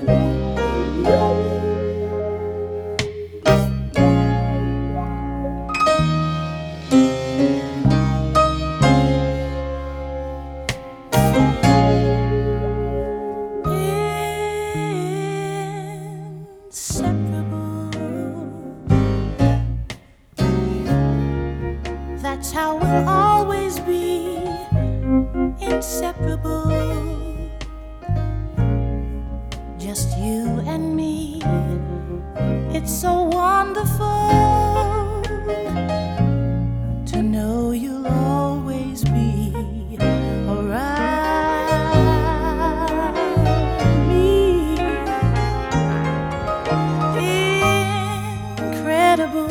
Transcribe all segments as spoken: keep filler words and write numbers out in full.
That's how we'll always be, inseparable. Just you and me. It's so wonderful to know you'll always be around me. Incredible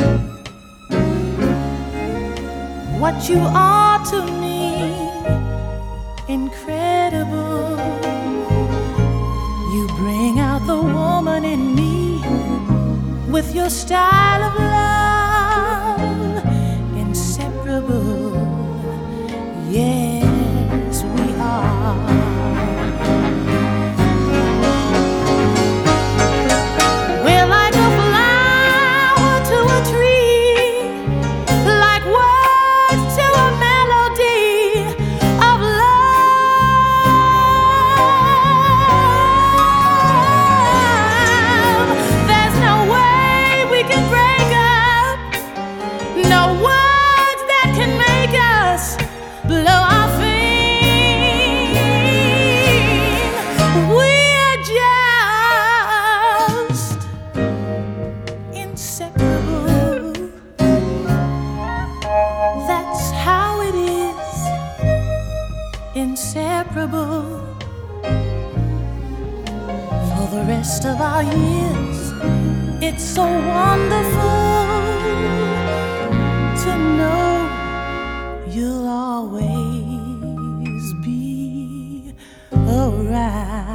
what you are to me, incredible. You bring out the woman in me with your style of love, inseparable. Yes, we are. We're like a flower to a tree, like words to a melody of love. There's no way we can break up, no words that can make us blow our flame. We're just inseparable. That's how it is, inseparable. For the rest of our years, it's so wonderful to know you'll always be around.